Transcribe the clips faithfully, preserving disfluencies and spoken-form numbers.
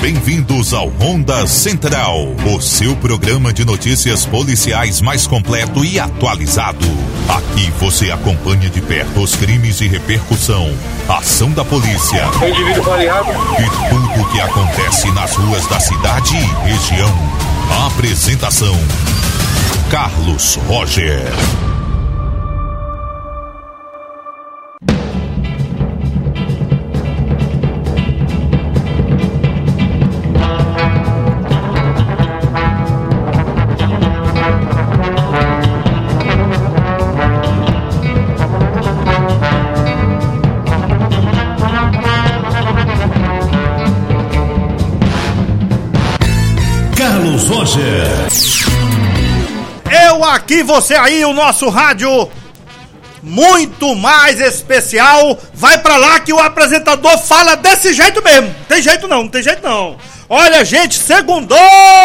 Bem-vindos ao Ronda Central, o seu programa de notícias policiais mais completo e atualizado. Aqui você acompanha de perto os crimes de repercussão, a ação da polícia e tudo o que acontece nas ruas da cidade e região. A apresentação: Carlos Roger. Carlos Roger. Eu aqui, você aí, o nosso rádio muito mais especial. Vai pra lá que o apresentador fala desse jeito mesmo. Tem jeito não, não tem jeito não. Olha, gente, segundou!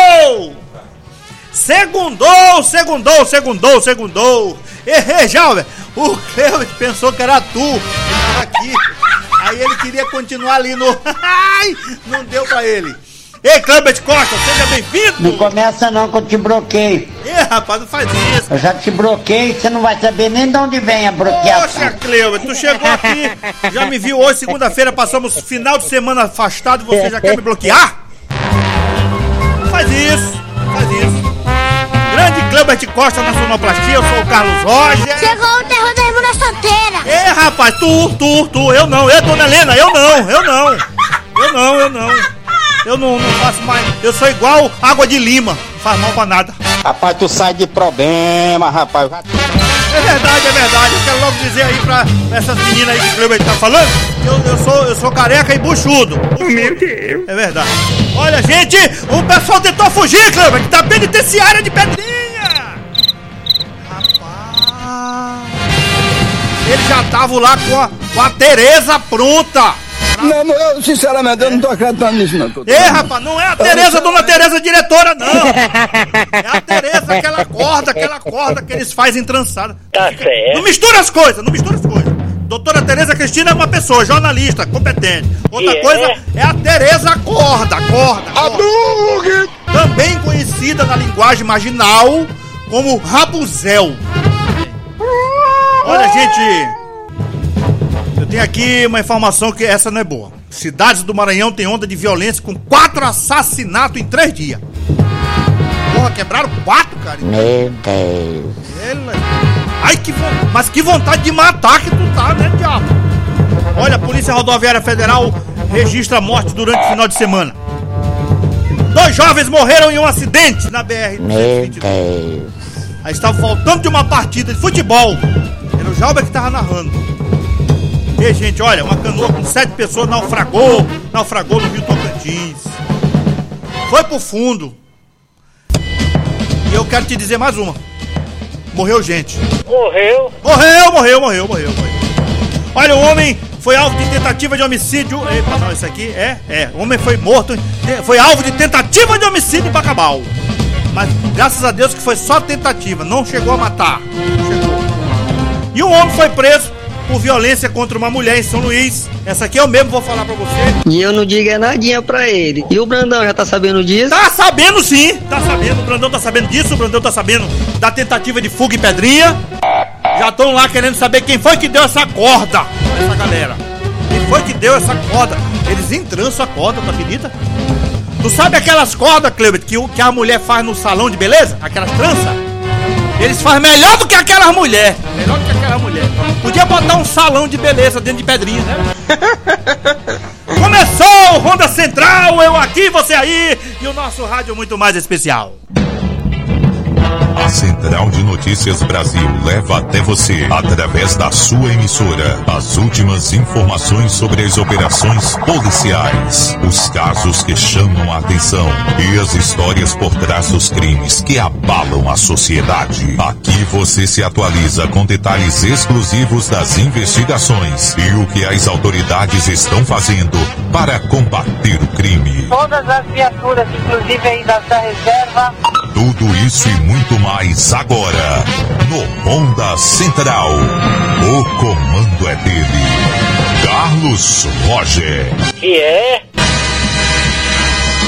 Segundou, segundou, segundou, segundou. E já, o Cleo pensou que era tu. Ele tava aqui. Aí ele queria continuar ali no... Ai, não deu pra ele. Ei, Cleber Costa, seja bem-vindo! Não começa não que eu te bloqueio. Ih, rapaz, não faz isso. Eu já te bloqueei, você não vai saber nem de onde vem a bloqueação. Poxa, Cleber, tu chegou aqui, já me viu hoje, segunda-feira, passamos final de semana afastado e você já quer me bloquear? Faz isso, faz isso. Grande Cleber Costa na sonoplastia, eu sou o Carlos Roger. Chegou o terror da irmã solteira. Ei, rapaz, tu, tu, tu, eu não, eu, dona Helena, eu não, eu não. Eu não, eu não. Eu não, não faço mais. Eu sou igual água de lima. Não faz mal pra nada. Rapaz, tu sai de problema, rapaz. É verdade, é verdade. Eu quero logo dizer aí pra essas meninas aí que o Cleber tá falando. Eu, eu, sou, eu sou careca e buchudo. buchudo. Meu Deus. É verdade. Olha, gente, o pessoal tentou fugir, Cleber, que tá penitenciária de Pedrinha. Rapaz. Eles já estavam lá com a, com a Tereza pronta. Não, não, eu sinceramente, eu não tô acreditando nisso, não. Ei, rapaz, não é a Tereza, dona Tereza diretora, não. É a Tereza, aquela corda, aquela corda que eles fazem trançada. Tá certo. Não mistura as coisas, não mistura as coisas. Doutora Tereza Cristina é uma pessoa, jornalista, competente. Outra Yeah. coisa é a Tereza Corda, corda, corda. Também conhecida na linguagem marginal como Rabuzel. Olha, gente... Eu tenho aqui uma informação que essa não é boa. Cidades do Maranhão tem onda de violência com quatro assassinatos em três dias. Porra, quebraram quatro, cara? Meu Deus. Ela... Ai, que vo... Mas que vontade de matar que tu tá, né, diabo? Olha, a Polícia Rodoviária Federal registra a morte durante o final de semana. Dois jovens morreram em um acidente na B R Meu Deus. Aí estava faltando de uma partida de futebol. Era o Jalber que tava narrando. E, gente, olha, uma canoa com sete pessoas naufragou, naufragou no Rio Tocantins. Foi pro fundo. E eu quero te dizer mais uma. Morreu gente. Morreu? Morreu, morreu, morreu, morreu, morreu. Olha, o homem foi alvo de tentativa de homicídio. Epa, não, isso aqui é, é. O homem foi morto, foi alvo de tentativa de homicídio em Bacabal. Mas, graças a Deus que foi só tentativa, não chegou a matar. Não chegou. E um homem foi preso por violência contra uma mulher em São Luís. Essa aqui eu mesmo vou falar pra você. E eu não digo é nadinha pra ele. E o Brandão já tá sabendo disso? Tá sabendo sim, tá sabendo. O Brandão tá sabendo disso, o Brandão tá sabendo da tentativa de fuga em Pedrinha. Já estão lá querendo saber quem foi que deu essa corda pra essa galera. Quem foi que deu essa corda? Eles entrançam a corda, tu acredita? Tu sabe aquelas cordas, Cleber, que, que a mulher faz no salão de beleza? Aquelas tranças? Eles fazem melhor do que aquela mulher. Melhor do que aquela mulher. Podia botar um salão de beleza dentro de Pedrinha, né? Começou o Ronda Central, eu aqui, você aí, e o nosso rádio muito mais especial. A Central de Notícias Brasil leva até você, através da sua emissora, as últimas informações sobre as operações policiais, os casos que chamam a atenção e as histórias por trás dos crimes que abalam a sociedade. Aqui você se atualiza com detalhes exclusivos das investigações e o que as autoridades estão fazendo para combater o crime. Todas as viaturas, inclusive aí da reserva. Tudo isso e muito mais agora, no Ronda Central. O comando é dele, Carlos Roger. Que é?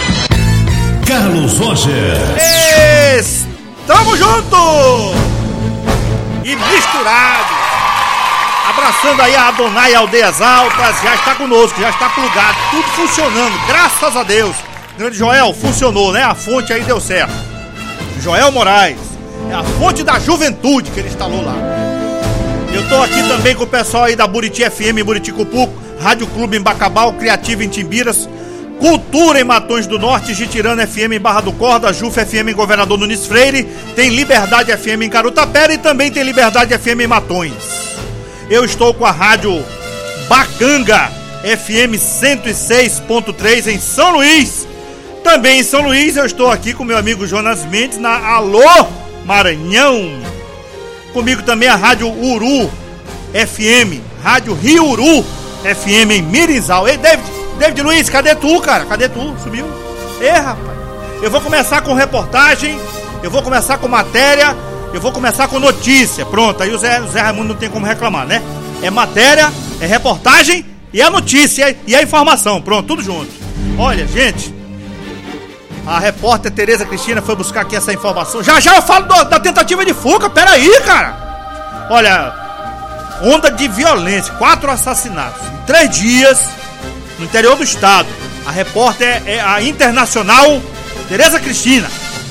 Carlos Roger. Estamos juntos e misturados. Abraçando aí a Adonai Aldeias Altas, já está conosco, já está plugado, tudo funcionando, graças a Deus. Grande Joel, funcionou, né? A fonte aí deu certo. Joel Moraes, é a fonte da juventude que ele instalou lá. Eu tô aqui também com o pessoal aí da Buriti F M em Buriticupuco, Rádio Clube em Bacabal, Criativa em Timbiras, Cultura em Matões do Norte, Jitirana F M em Barra do Corda, Juf F M em Governador Nunes Freire, tem Liberdade F M em Carutapera e também tem Liberdade F M em Matões. Eu estou com a Rádio Bacanga F M cento e seis ponto três em São Luís. Também em São Luís eu estou aqui com meu amigo Jonas Mendes na Alô Maranhão. Comigo também a Rádio Uru F M, Rádio Rio Uru F M em Mirizal. Ei, David, David Luiz, cadê tu, cara? Cadê tu? Sumiu? Ei, rapaz. Eu vou começar com reportagem, eu vou começar com matéria, eu vou começar com notícia. Pronto, aí o Zé, o Zé Raimundo não tem como reclamar, né? É matéria, é reportagem e a notícia e a informação. Pronto, tudo junto. Olha, gente, a repórter Tereza Cristina foi buscar aqui essa informação. Já já eu falo do, da tentativa de fuga, peraí, cara. Olha, onda de violência, quatro assassinatos em três dias no interior do estado. A repórter é a internacional Tereza Cristina.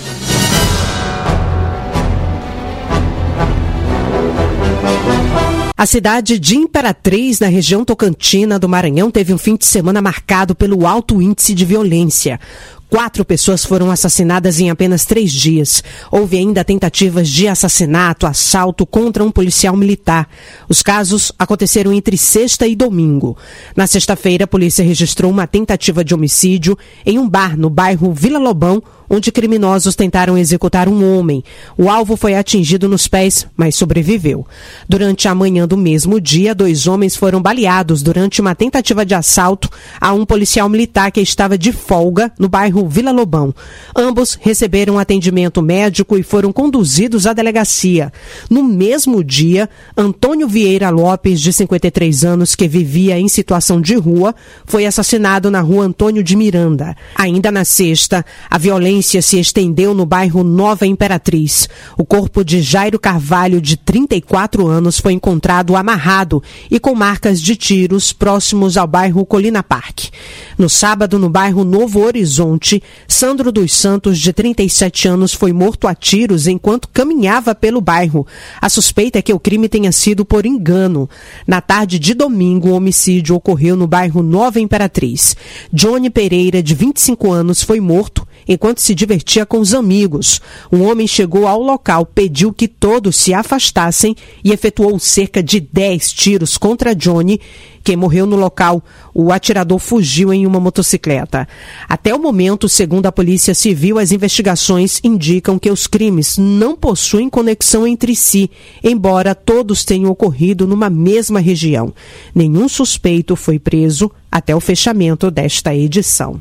A cidade de Imperatriz, na região tocantina do Maranhão, teve um fim de semana marcado pelo alto índice de violência. Quatro pessoas foram assassinadas em apenas três dias. Houve ainda tentativas de assassinato, assalto contra um policial militar. Os casos aconteceram entre sexta e domingo. Na sexta-feira, a polícia registrou uma tentativa de homicídio em um bar no bairro Vila Lobão, onde criminosos tentaram executar um homem. O alvo foi atingido nos pés, mas sobreviveu. Durante a manhã do mesmo dia, dois homens foram baleados durante uma tentativa de assalto a um policial militar que estava de folga no bairro Vila Lobão. Ambos receberam atendimento médico e foram conduzidos à delegacia. No mesmo dia, Antônio Vieira Lopes, de cinquenta e três anos, que vivia em situação de rua, foi assassinado na rua Antônio de Miranda. Ainda na sexta, a violência se estendeu no bairro Nova Imperatriz. O corpo de Jairo Carvalho, de trinta e quatro anos, foi encontrado amarrado e com marcas de tiros próximos ao bairro Colina Parque. No sábado, no bairro Novo Horizonte, Sandro dos Santos, de trinta e sete anos, foi morto a tiros enquanto caminhava pelo bairro. A suspeita é que o crime tenha sido por engano. Na tarde de domingo, o homicídio ocorreu no bairro Nova Imperatriz. Johnny Pereira, de vinte e cinco anos, foi morto enquanto se divertia com os amigos. Um homem chegou ao local, pediu que todos se afastassem e efetuou cerca de dez tiros contra Johnny, que morreu no local. O atirador fugiu em uma motocicleta. Até o momento, segundo a Polícia Civil, as investigações indicam que os crimes não possuem conexão entre si, embora todos tenham ocorrido numa mesma região. Nenhum suspeito foi preso até o fechamento desta edição.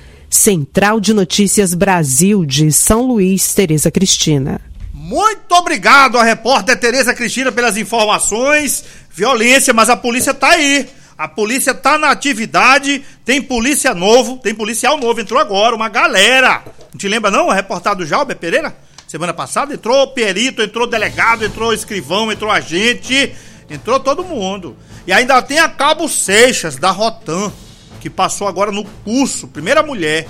Central de Notícias Brasil, de São Luís, Tereza Cristina. Muito obrigado a repórter Tereza Cristina pelas informações. Violência, mas a polícia tá aí. A polícia tá na atividade. Tem polícia novo, tem policial novo. Entrou agora, uma galera. Não te lembra não? A reportagem do Jalber Pereira? Semana passada entrou perito, entrou delegado, entrou escrivão, entrou agente. Entrou todo mundo. E ainda tem a Cabo Seixas, da Rotan, que passou agora no curso, primeira mulher.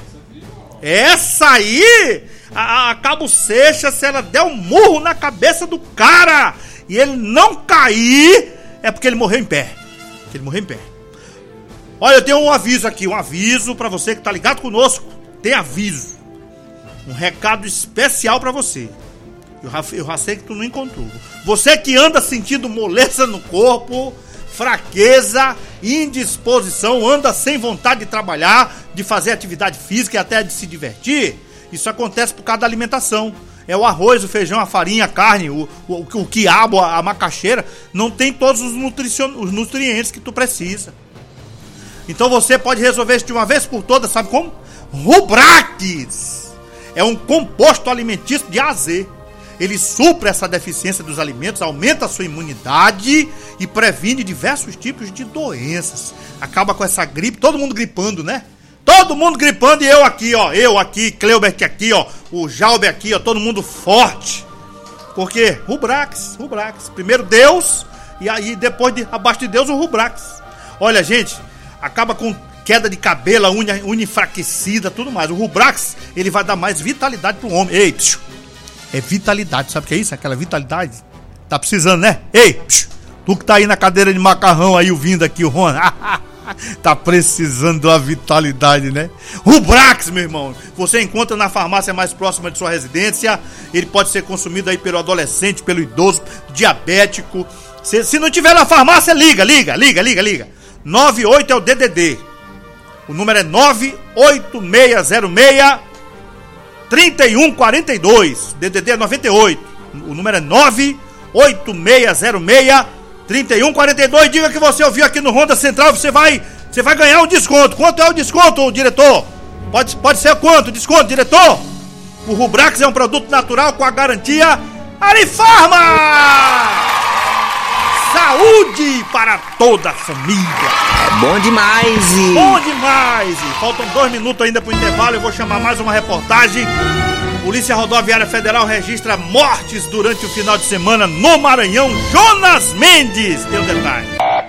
Essa aí, a, a Cabo Seixas, se ela der um murro na cabeça do cara e ele não cair, é porque ele morreu em pé. Ele morreu em pé. Olha, eu tenho um aviso aqui, um aviso pra você que tá ligado conosco. Tem aviso. Um recado especial pra você. Eu já, eu já sei que tu não encontrou. Você que anda sentindo moleza no corpo, fraqueza, indisposição, anda sem vontade de trabalhar, de fazer atividade física e até de se divertir, isso acontece por causa da alimentação. É o arroz, o feijão, a farinha, a carne, o, o, o quiabo, a, a macaxeira, não tem todos os, nutricion, os nutrientes que tu precisa. Então você pode resolver isso de uma vez por todas, sabe como? Rubrax! É um composto alimentício de A a Z. Ele supre essa deficiência dos alimentos, aumenta a sua imunidade e previne diversos tipos de doenças. Acaba com essa gripe, todo mundo gripando, né? todo mundo gripando e eu aqui, ó. Eu aqui, Cleubert aqui, ó. O Jalber aqui, ó. Todo mundo forte. Por quê? Rubrax, Rubrax. Primeiro Deus e aí depois, de, abaixo de Deus, o Rubrax. Olha, gente, acaba com queda de cabelo, a unha, unha enfraquecida, tudo mais. O Rubrax, ele vai dar mais vitalidade pro homem. Ei, psiu, é vitalidade, sabe o que é isso? Aquela vitalidade. Tá precisando, né? Ei, psiu, tu que tá aí na cadeira de macarrão aí, ouvindo aqui o Ron. Tá precisando de uma vitalidade, né? Rubrax, meu irmão, você encontra na farmácia mais próxima de sua residência. Ele pode ser consumido aí pelo adolescente, pelo idoso, diabético. Se, se não tiver na farmácia, liga, liga, liga, liga, liga. nove oito é o D D D. O número é nove oito seis zero seis, três um quatro dois. D D D é noventa e oito. O número é nove oito seis zero seis, três um quatro dois. Diga que você ouviu aqui no Ronda Central. Você vai, você vai ganhar um desconto. Quanto é o desconto, diretor? Pode, pode ser quanto? Desconto, diretor? O Rubrax é um produto natural com a garantia Arifarma! Saúde para toda a família. É bom demais. E... Bom demais. E faltam dois minutos ainda para o intervalo. Eu vou chamar mais uma reportagem. Polícia Rodoviária Federal registra mortes durante o final de semana no Maranhão. Jonas Mendes tem um detalhe.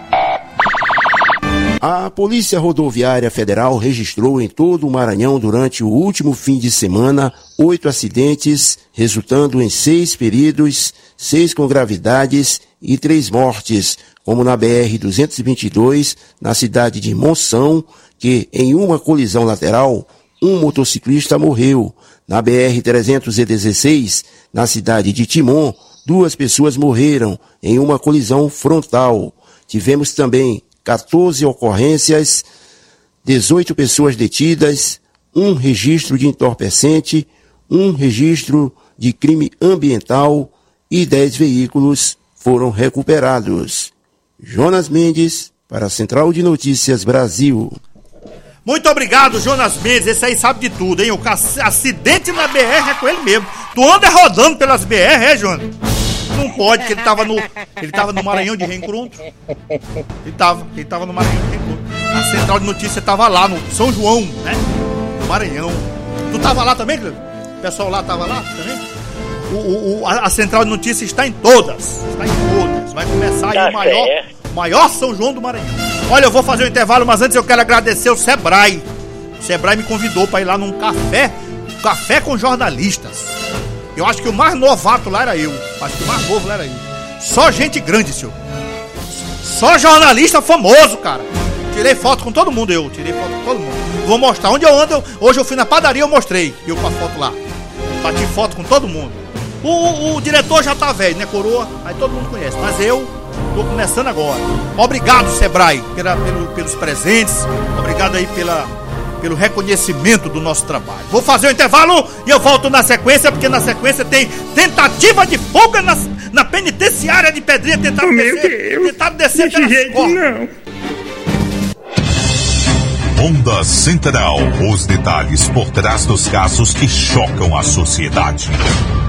A Polícia Rodoviária Federal registrou em todo o Maranhão durante o último fim de semana oito acidentes, resultando em seis feridos, seis com gravidades e três mortes, como na B R duzentos e vinte e dois, na cidade de Monção, que em uma colisão lateral, um motociclista morreu. Na B R trezentos e dezesseis, na cidade de Timon, duas pessoas morreram em uma colisão frontal. Tivemos também quatorze ocorrências, dezoito pessoas detidas, um registro de entorpecente, um registro de crime ambiental e dez veículos foram recuperados. Jonas Mendes, para a Central de Notícias Brasil. Muito obrigado, Jonas Mendes. Esse aí sabe de tudo, hein? O acidente na B R é com ele mesmo. Tu anda rodando pelas B R, é, Jonas? Não pode, que ele tava no. Ele tava no Maranhão de reencontro. Ele tava, ele tava no Maranhão de reencontro. A Central de Notícias tava lá no São João, né? No Maranhão. Tu tava lá também, Cleber? O pessoal lá tava lá também? O, o, o, a Central de Notícias está em todas. Está em todas. Vai começar aí o maior, maior São João do Maranhão. Olha, eu vou fazer um intervalo, mas antes eu quero agradecer o Sebrae. O Sebrae me convidou para ir lá num café, café com jornalistas. Eu acho que o mais novato lá era eu. Acho que o mais novo lá era eu. Só gente grande, senhor. Só jornalista famoso, cara. Tirei foto com todo mundo, eu. Tirei foto com todo mundo. Vou mostrar onde eu ando. Eu, hoje eu fui na padaria, eu mostrei. Eu com a foto lá. Bati foto com todo mundo. O, o, o diretor já tá velho, né, coroa? Aí todo mundo conhece. Mas eu tô começando agora. Obrigado, Sebrae, pela, pelo, pelos presentes. Obrigado aí pela... pelo reconhecimento do nosso trabalho. Vou fazer o intervalo e eu volto na sequência, porque na sequência tem tentativa de fuga na, na penitenciária de Pedrinha. Tentaram oh, descer, tentaram descer pela não. Ronda Central. Os detalhes por trás dos casos que chocam a sociedade.